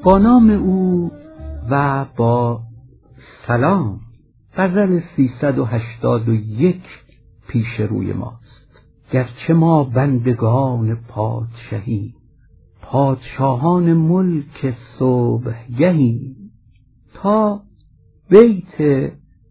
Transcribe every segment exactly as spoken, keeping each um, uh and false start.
با نام او و با سلام. غزل سیصد و هشتاد و یک پیش روی ماست. گرچه ما بندگان پادشاهی، پادشاهان ملک صبحگهی، تا بیت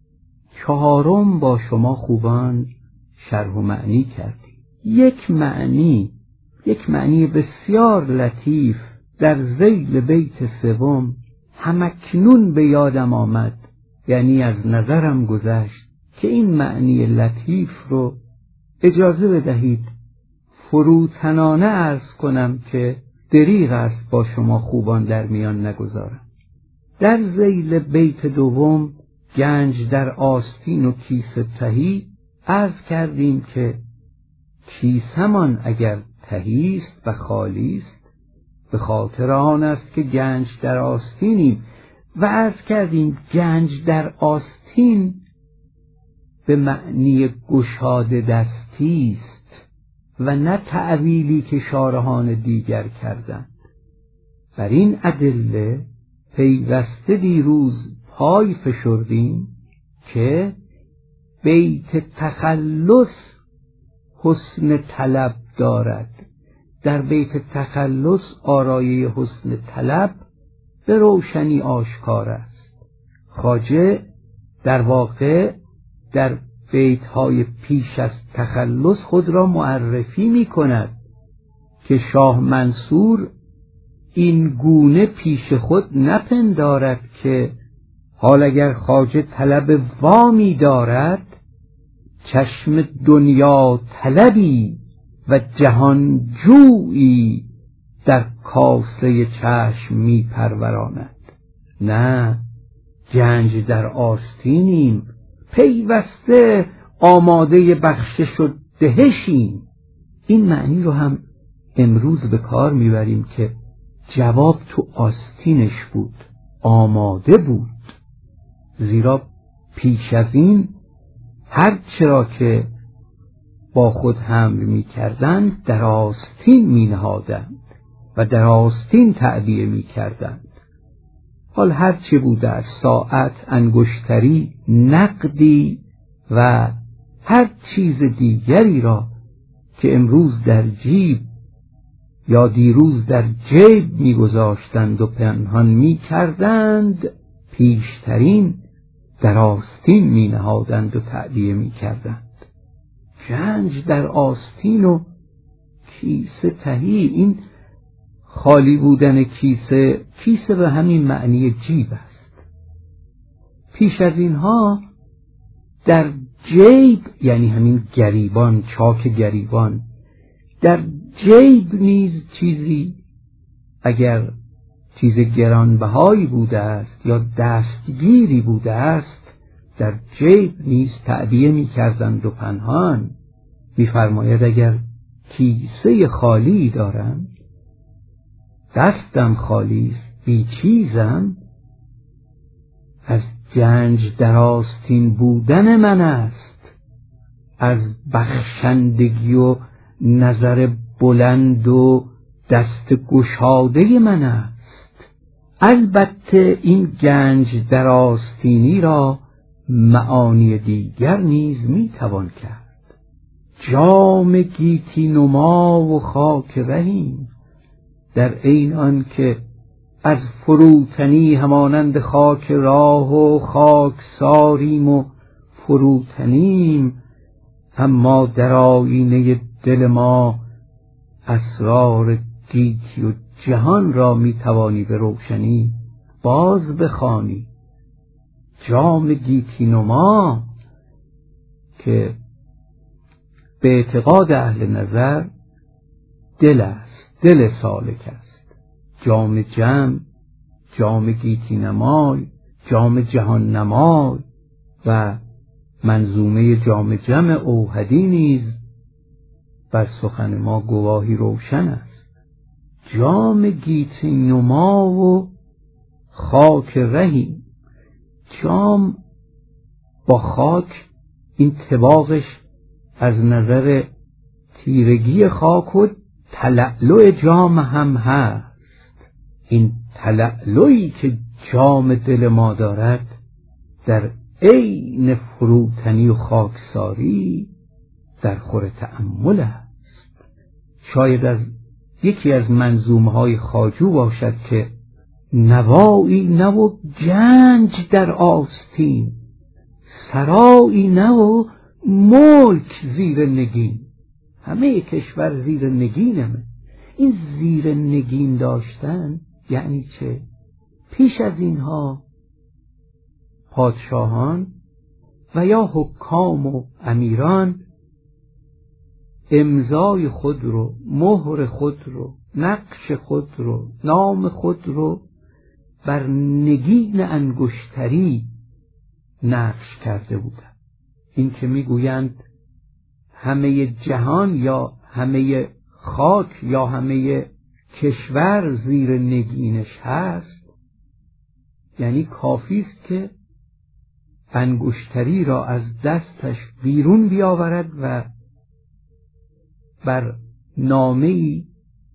چهارم با شما خوبان شرح و معنی کردیم. یک معنی یک معنی بسیار لطیف در ذیل بیت سوم همکنون به یادم آمد، یعنی از نظرم گذشت که این معنی لطیف رو اجازه بدهید فروتنانه عرض کنم که دریغ است با شما خوبان در میان نگذارم. در ذیل بیت دوم گنج در آستین و کیسه تهی عرض کردیم که کیسه‌مان اگر تهی است و خالی است به خاطر آن است که گنج در آستینیم، و عرض کردیم گنج در آستین به معنی گشاده دستی است و نه تأویلی که شارحان دیگر کردند. بر این ادله پیوسته دیروز پای فشردیم که بیت تخلص حسن طلب دارد. در بیت تخلص آرایه حسن طلب به روشنی آشکار است. خواجه در واقع در بیت‌های پیش از تخلص خود را معرفی می کند که شاه منصور این گونه پیش خود نپندارد که حال اگر خواجه طلب وامی دارد، چشم دنیا طلبی و جهان جویی در کاسه چشم می پروراند. نه، گنج در آستینیم، پیوسته آماده بخشش و دهشیم. این معنی رو هم امروز به کار میبریم که جواب تو آستینش بود، آماده بود، زیرا پیش از این هر چرا که با خود حمل می کردند در آستین می نهادند و در آستین تعبیه می کردند. حال هر چه بوده، ساعت، انگشتری، نقدی و هر چیز دیگری را که امروز در جیب یا دیروز در جیب می گذاشتند و پنهان می کردند، پیشترین در آستین می نهادند و تعبیه می کردند. گنج در آستین و کیسه تهی، این خالی بودن کیسه کیسه به همین معنی جیب است. پیش از اینها در جیب، یعنی همین گریبان، چاک گریبان، در جیب نیز چیزی اگر چیز گرانبهایی بوده است یا دستگیری بوده است، در جیب نیز تعبیه می کردند و پنهان. می فرماید اگر کیسه خالی دارم، دستم خالی است، بی چیزم، از گنج در آستین بودن من است، از بخشندگی و نظر بلند و دست گشاده من است. البته این گنج در آستینی را معانی دیگر نیز می توان کرد. جام گیتی نما و خاک رهیم، در عین آن که از فروتنی همانند خاک راه و خاک ساریم و فروتنیم، اما در آینه دل ما اسرار گیتی و جهان را می توانی به روشنی باز بخوانی. جام گیتی نما که به اعتقاد اهل نظر دل است، دل سالک است. جام جم، جام گیتی نمای، جام جهان نمای و منظومه جام جم اوحدی نیز بر سخن ما گواهی روشن است. جام گیتی نما و خاک رهی، جام با خاک این طباقش از نظر تیرگی خاک و تلألؤ جام هم هست. این تلألؤی که جام دل ما دارد در عین فروتنی و خاکساری در خور تأمل است. شاید از یکی از منظومه‌های خواجو باشد که نوایی نه و گنج در آستین، سرایی نه و ملک زیر نگین. همه کشور زیر نگینمه. این زیر نگین داشتن یعنی چه؟ پیش از اینها پادشاهان و یا حکام و امیران امضای خود رو، مهر خود رو، نقش خود رو، نام خود رو بر نگین انگشتری نقش کرده بودند. این که میگویند همه جهان یا همه خاک یا همه کشور زیر نگینش هست، یعنی کافی است که انگشتری را از دستش بیرون بیاورد و بر نامه‌ای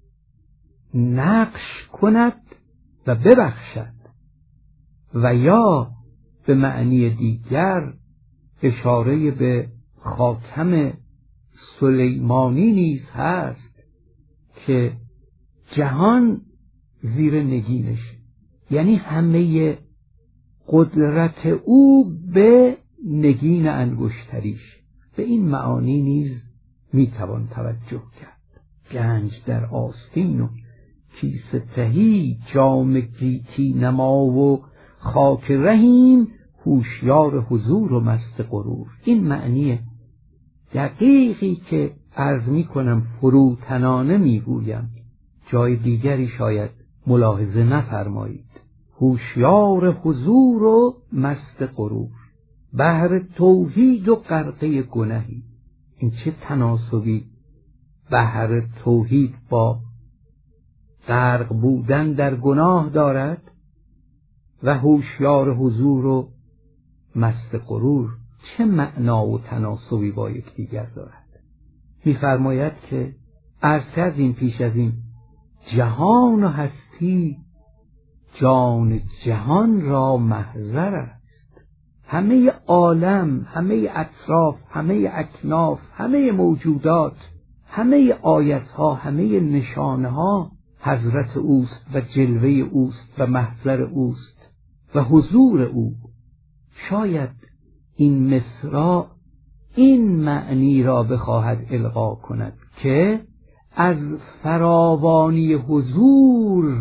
نقش کند و ببخشد، و یا به معنی دیگر اشاره به خاتم سلیمانی نیز هست که جهان زیر نگینش، یعنی همه قدرت او به نگین انگشتریش. به این معانی نیز میتوان توجه کرد. گنج در آستین و کیسه تهی، جام گیتی نما و خاک رهیم، هوشیار حضور و مست غرور. این معنی دقیقی که عرض می کنم فروتنانه می گویم، جای دیگری شاید ملاحظه نفرمایید. هوشیار حضور و مست غرور، بحر توحید و غرقه گنهی. این چه تناسبی بحر توحید با غرق بودن در گناه دارد و هوشیار حضور و مست غرور چه معنا و تناسبی با یکدیگر دارد؟ می‌فرماید که عرض کردیم پیش از این جهان و هستی جان جهان را محضر است. همه عالم، همه اطراف، همه اکناف، همه موجودات، همه آیتها، همه نشانها حضرت اوست و جلوه اوست و محضر اوست و حضور او. شاید این مصرع این معنی را بخواهد القا کند که از فراوانی حضور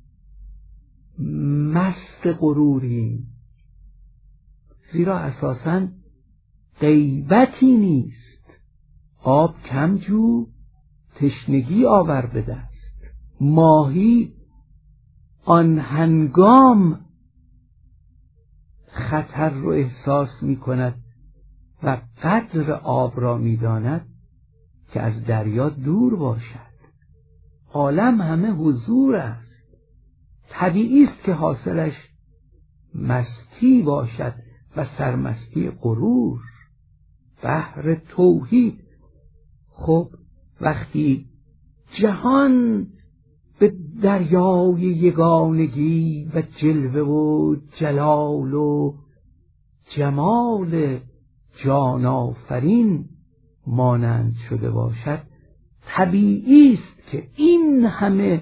مست غروریم، زیرا اساساً غیبتی نیست. آب کم جو، تشنگی آور به دست. ماهی آن هنگام خطر رو احساس می کند و قدر آب را می داند که از دریا دور باشد. عالم همه حضور است. طبیعی است که حاصلش مستی باشد و سرمستی غرور. بحر توحید. خب وقتی جهان به دریای یگانگی و جلوه و جلال و جمال جان آفرین مانند شده باشد، طبیعی است که این همه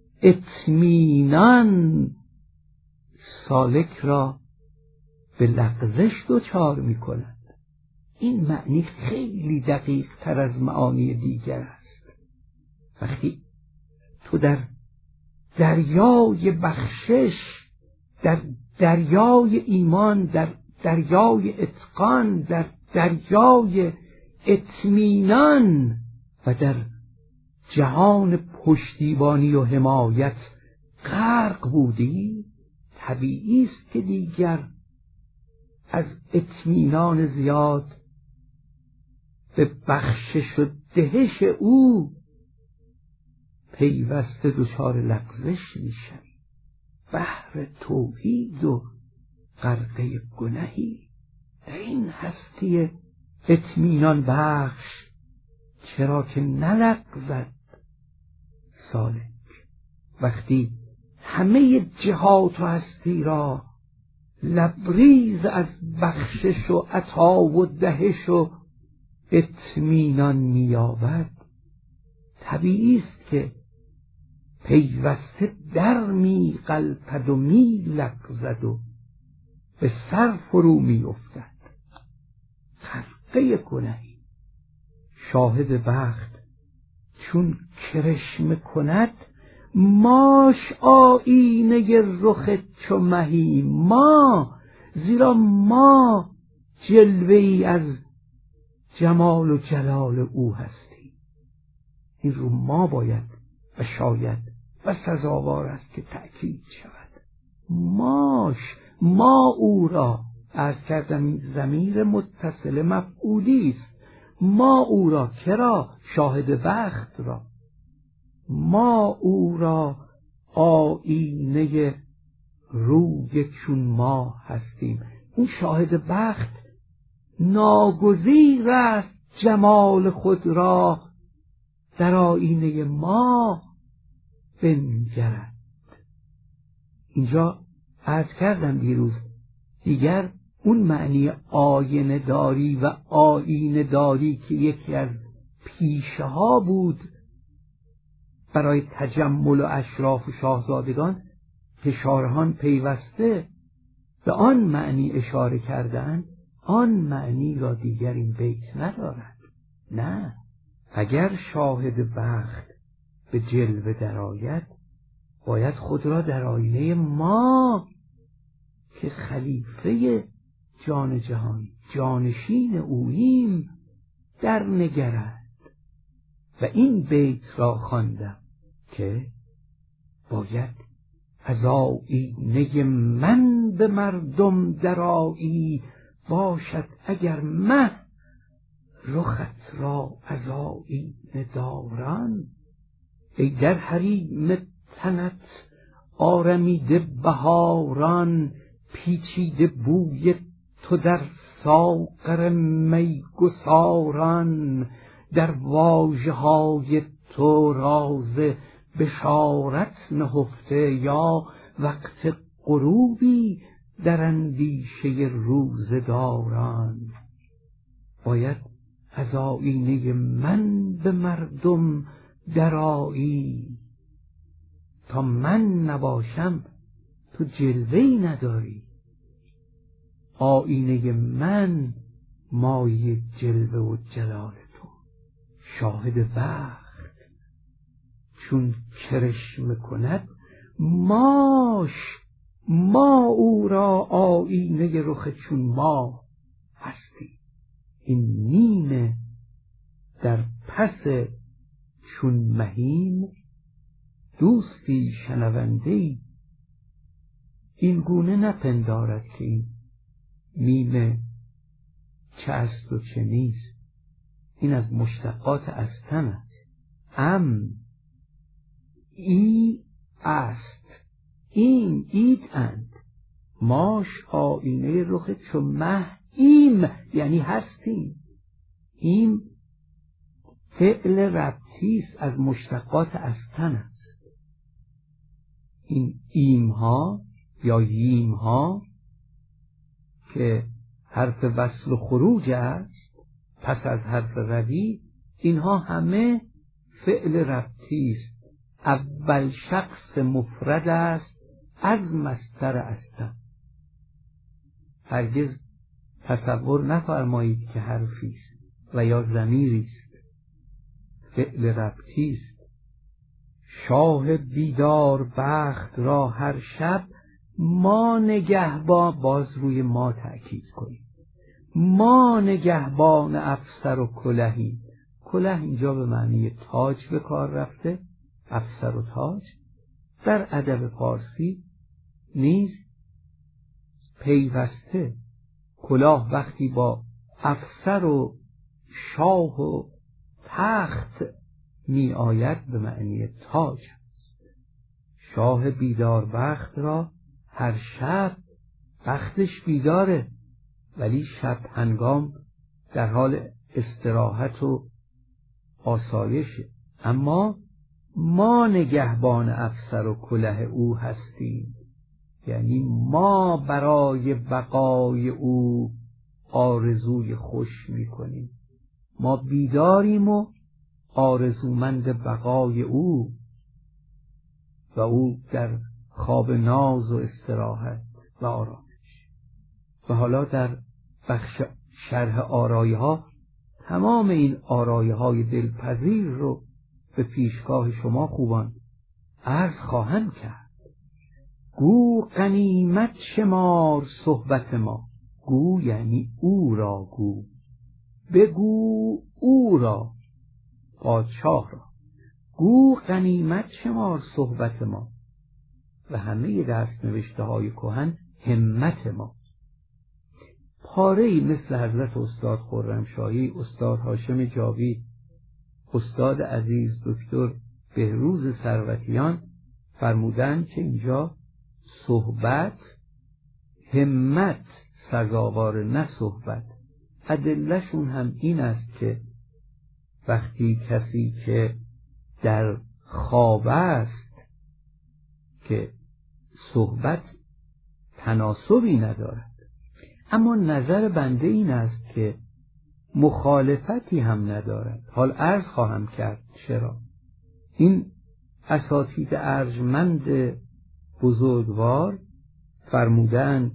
اطمینان سالک را به لغزش دچار می کند. این معنی خیلی دقیق تر از معانی دیگر است. وقتی تو در دریای بخشش، در دریای ایمان، در دریای اتقان، در دریای اطمینان و در جهان پشتیبانی و حمایت غرق بودی، طبیعی است که دیگر از اطمینان زیاد به بخشش و دهش او پیوسته دچار لغزش میشوی. بحر توحید و غرقه گنهی. در این هستی اطمینان بخش چرا که نلغزد سالک. وقتی همه جهات و هستی را لبریز از بخشش و عطا و دهش و اطمینان می‌یابد، طبیعی است که پیوسته در می‌غلطد و می‌لغزد و به سر فرو می‌افتد. خرقه گنهی شاهد بخت چون کرشمه کند، ماش آیینه رخ چو مهی ما، زیرا ما جلوه‌ای از جمال و جلال او هستیم. این رو ما باید و شاید و سزاوار است که تأکید شود. ماش، ما او را، عرض کردم این ضمیر متصل مفعولی است. ما او را، کرا؟ شاهد بخت را. ما او را آیینه روی چون ما هستیم. اون شاهد بخت ناگزیر است جمال خود را در آیینه ما بنگرد. اینجا عرض کردم دیروز، دیگر اون معنی آینه داری و آیینه داری که یکی از پیشه ها بود برای تجمل و اشراف و شاهزادگان، که شارحان پیوسته به آن معنی اشاره کردند، آن معنی را دیگر این بیت ندارد. نه، اگر شاهد بخت به جلوه درآید، باید خود را در آینه ما که خلیفه جان جهان، جانشین اوییم، در نگرد. و این بیت را خواندم که باید از آیینه من به مردم درآیی، باشد اگر مه رخت را از آیینه داران. ای در حریم تنت آرمیده بهاران، پیچیده بوی تو در ساغر میگساران، در واژه های تو راز بشارت نهفته، یا وقت غروبی در اندیشه روزگاران. باید از آیینه من به مردم درآیی، تا من نباشم تو جلوه‌ای نداری. آیینه من مایه جلوه و جلال تو. شاهد بخت چون کرشمه کند، ماش، ما او را آیینه رخ چون ما هستی. این میم در پس چون مهین، دوستی شنونده‌ای این گونه نپندارد که این میم چه است و چه نیست. این از مشتقات استن است. ام، ای است، این، اید اند. ماش آینه رخ چو مه ایم، یعنی هستیم. ایم فعل ربطی است، از مشتقات استن است. این ایم ها یا ییم ها که حرف وصل و خروج است پس از حرف روی، اینها همه فعل ربطی است. اول شخص مفرد است از مصدر استن. هرگز تصور نفرمایید که حرفی است و یا ضمیری است. فعل ربطی است. شاه بیدار بخت را هر شب ما نگهبان، باز روی ما تأکید کنید، ما نگهبان افسر و کلهی. کله اینجا به معنی تاج به کار رفته، افسر و تاج. در ادب فارسی نیز پیوسته کلاه وقتی با افسر و شاه و تخت می آید به معنی تاج است. شاه بیدار بخت را هر شب، بختش بیداره ولی شب هنگام در حال استراحت و آسایشه، اما ما نگهبان افسر و کله او هستیم، یعنی ما برای بقای او آرزوی خوش میکنیم. ما بیداریم و آرزومند بقای او و او در خواب ناز و استراحت و آرامش. و حالا در بخش شرح آرایه ها تمام این آرایه های دلپذیر رو به پیشگاه شما خوبان عرض خواهم کرد. گو غنیمت شمار صحبت ما، گو یعنی او را گو، بگو او را، پادشاه را، گو غنیمت شمار صحبت ما و همه دست نوشته های کهن همت ما. پاره‌ای مثل حضرت استاد خرمشاهی، استاد هاشم جاوی، استاد عزیز دکتر بهروز ثروتیان فرمودند که اینجا صحبت همت سزاوار نه صحبت. ادله‌شون هم این است که وقتی کسی که در خواب است که صحبت تناسبی ندارد، اما نظر بنده این است که مخالفتی هم ندارد. حال عرض خواهم کرد چرا. این اساتید ارجمند بزرگوار فرمودند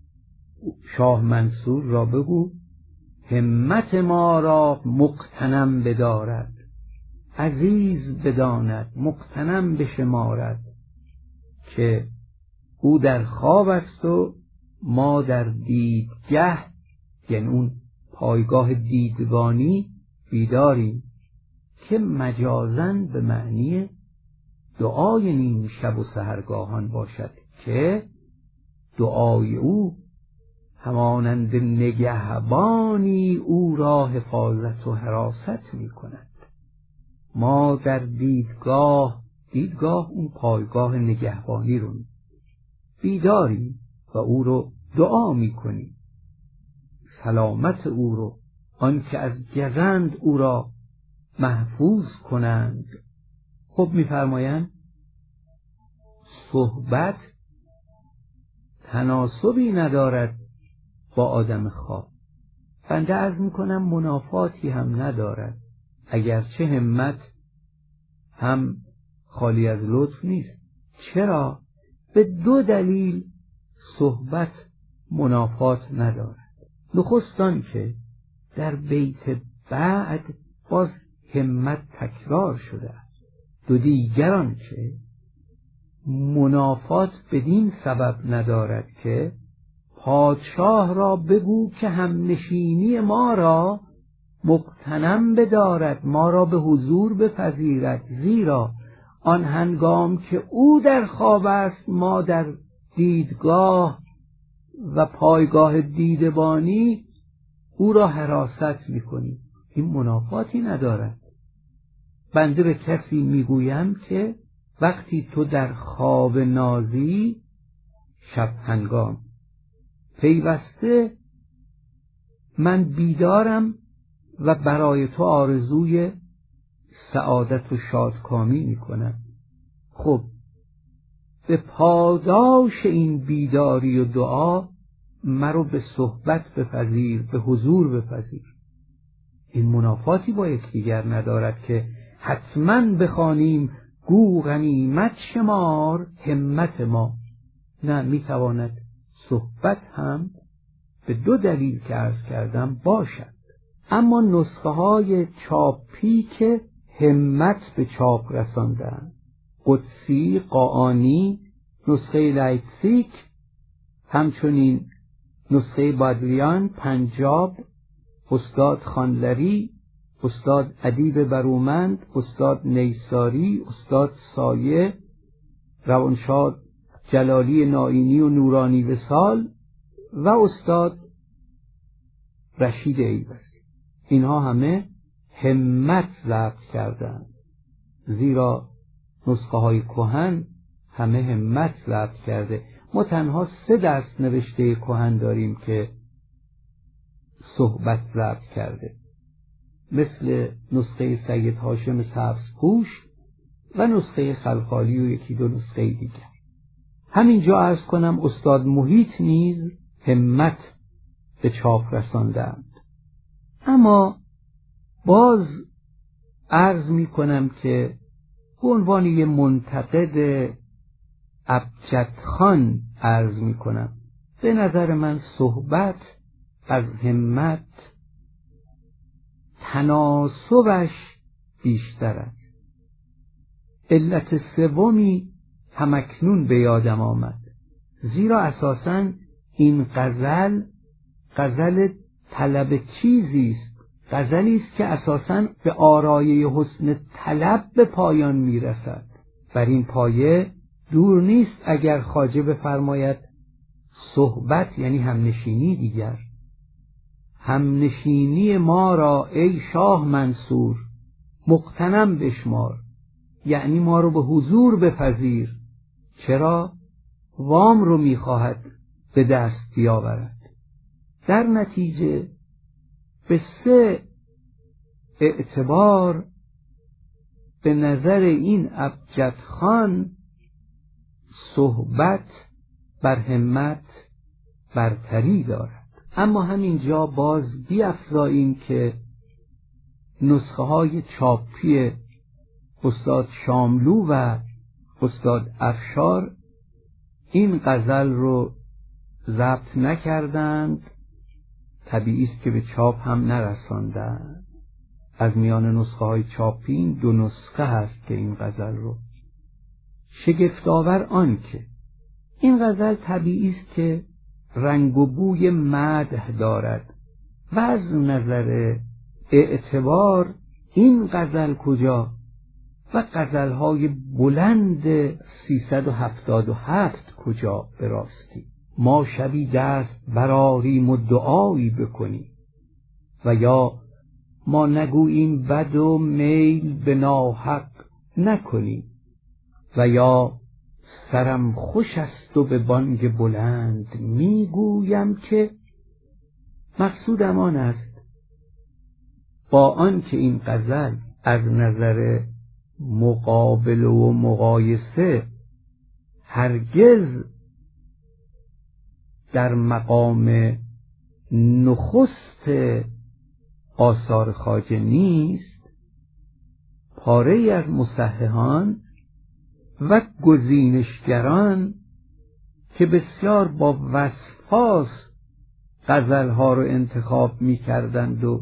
شاه منصور را بگو همت ما را مقتنم بدارد، عزیز بداند مقتنم بشمارد، که او در خواب است و ما در دیدگه، یعنی اون پایگاه دیدگانی بیداریم، که مجازن به معنی دعای نیم شب و سحرگاهان باشد که دعای او همانند نگهبانی او را حفاظت و حراست می کند. ما در دیدگاه، دیدگاه اون پایگاه نگهبانی رو بیداریم و او رو دعا می کنیم، سلامت او رو، آن که از گزند او را محفوظ کنند. خب می‌فرمایند صحبت تناسبی ندارد با آدم خواب. بنده عرض میکنم منافاتی هم ندارد، اگرچه همت هم خالی از لطف نیست. چرا؟ به دو دلیل صحبت منافات ندارد. نخستان که در بیت بعد باز همت تکرار شده است. دو دیگران که منافات بدین سبب ندارد که پادشاه را بگو که همنشینی ما را مقتنم بدارد، ما را به حضور بپذیرد، زیرا آن هنگام که او در خواب است ما در دیدگاه و پایگاه دیدبانی او را حراست میکنیم. این منافاتی ندارد. بنده به کسی میگویم که وقتی تو در خواب نازی شب هنگام، پیوسته من بیدارم و برای تو آرزوی سعادت و شادکامی میکنم. خب به پاداش این بیداری و دعا مرا به صحبت بپذیر، به حضور بپذیر. این منافاتی با یکدیگر ندارد که حتما بخوانیم گو غنیمت شمار همت ما. نه، میتواند صحبت هم به دو دلیل که عرض کردم باشد. اما نسخه های چاپی که همت به چاپ رساندند، قدسی، قاآنی، نسخه لایپزیگ، همچنین نسخه بادریان، پنجاب، استاد خانلری، استاد ادیب برومند، استاد نیساری، استاد سایه، روانشاد جلالی نائینی و نورانی وصال و استاد رشید ایوزی، اینها همه همت ضبط کردند، زیرا نسخه های کهن همه همت ضبط کرده. ما تنها سه دست نوشته کهن داریم که صحبت ضبط کرده، مثل نسخه سید هاشم سبزپوش، و نسخه خلخالی و یکی دو نسخه دیگر. همینجا عرض کنم استاد محیط نیز همت به چاپ رساندند. اما باز عرض می کنم که به عنوان یه منتقد ابجدخوان عرض می کنم، به نظر من صحبت از همت تناسبش بیشتر است. علت سومی همکنون به یادم آمد، زیرا اساساً این غزل غزل طلب چیزی است، غزلی است که اساساً به آرایه حسن طلب به پایان میرسد. بر این پایه دور نیست اگر خواجه بفرماید صحبت یعنی همنشینی دیگر، همنشینی ما را ای شاه منصور مغتنم بشمار، یعنی ما رو به حضور بپذیر. چرا؟ وام رو میخواهد به دست بیاورد. در نتیجه به سه اعتبار به نظر این ابجدخوان صحبت بر همت برتری دارد. اما همینجا باز بیفزاییم که نسخه های چاپی استاد شاملو و استاد افشار این غزل رو ضبط نکردند، طبیعی است که به چاپ هم نرساندند. از میان نسخه های چاپی این دو نسخه هست که این غزل رو شگفت‌آور آن که این غزل طبیعی است که رنگ و بوی مدح دارد و از نظر اعتبار این غزل کجا و غزل‌های بلند سیصد و هفتاد و هفت کجا به راستی. ما شبی دست برآریم و دعایی بکنیم و یا ما نگوییم بد و میل به ناحق نکنیم و یا سرم خوش است و به بانگ بلند میگویم که مقصودم آن است با آن که این غزل از نظر مقابله و مقایسه هرگز در مقام نخست آثار خواجه نیست، پاره ای از مصححان و گزینشگران که بسیار با وسواس غزلها رو انتخاب می کردند و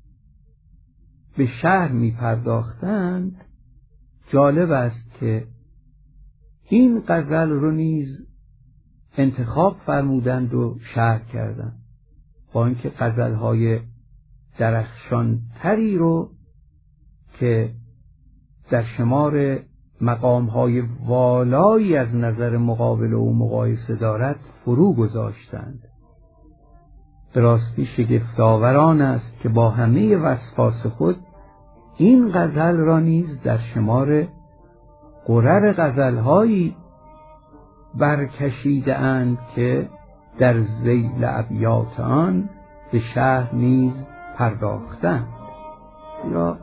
به شرح می پرداختند، جالب است که این غزل رو نیز انتخاب فرمودند و شرح کردند، با اینکه غزلهای درخشان تری رو که در شمار مقامهای والایی از نظر مقابله و مقایسه دارد فرو گذاشتند. به راستی شگفت‌آوران است که با همه وسواس خود این غزل را نیز در شمار غرر غزلهایی برکشیده اند که در ذیل ابیات آن به شرح نیز پرداختند. زیرا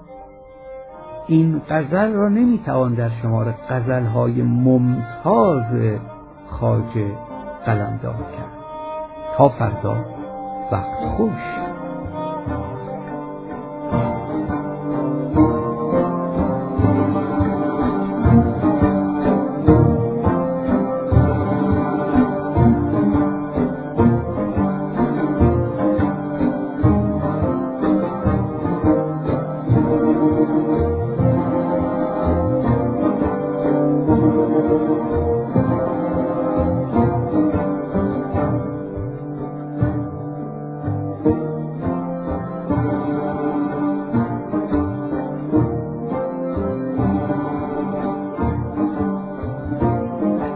این غزل را نمیتوان در شمار غزلهای ممتاز خواجه قلمداد کرد. تا فردا، وقت خوش.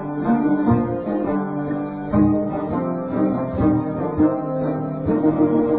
Thank you.